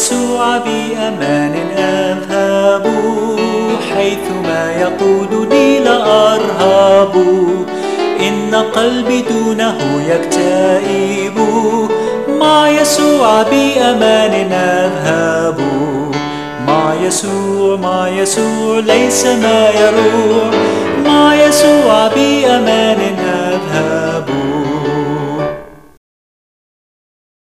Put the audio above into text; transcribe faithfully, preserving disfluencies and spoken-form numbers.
يسوع بأمان أذهب، حيثما يقودني لا أرهب. إن قلبي دونه يكتئب، مع يسوع بأمان أذهب. مع يسوع مع يسوع ليس ما يروع، مع يسوع بأمان أذهب.